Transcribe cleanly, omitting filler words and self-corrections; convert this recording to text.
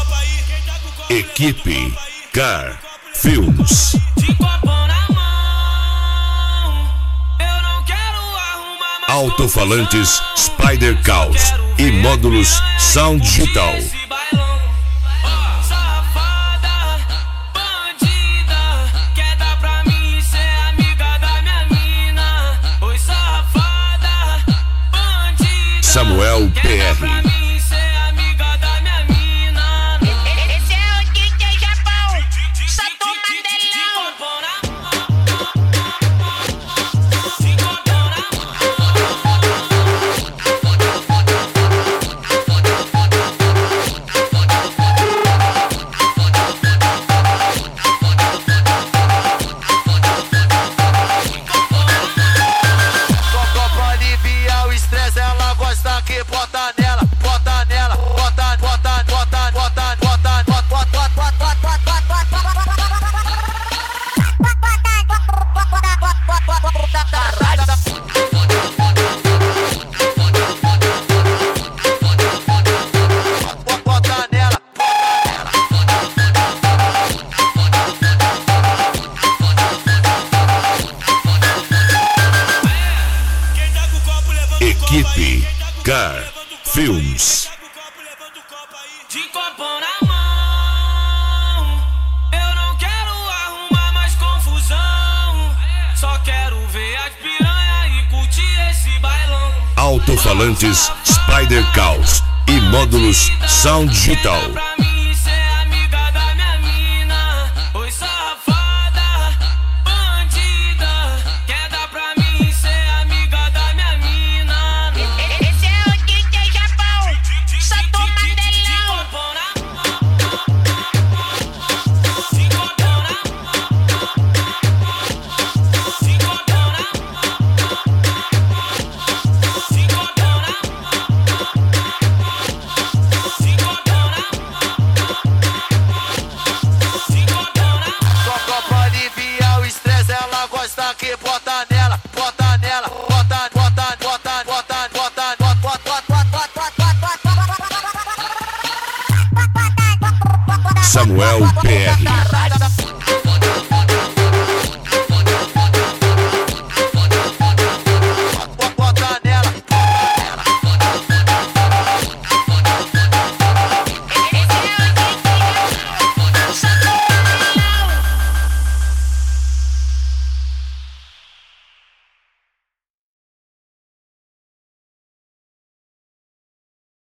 Equipe Car Films. Alto-falantes Spider Caos e módulos Sound Digital. Samuel PR. Equipe Car Films. De copo na mão, eu não quero arrumar mais confusão. Só quero ver as piranha e curtir esse bailão. Alto-falantes Spider Caos e módulos Sound Digital. Que bota nela, bota nela, bota, bota, bota, bota, bota, bota, bota, Samuel PR.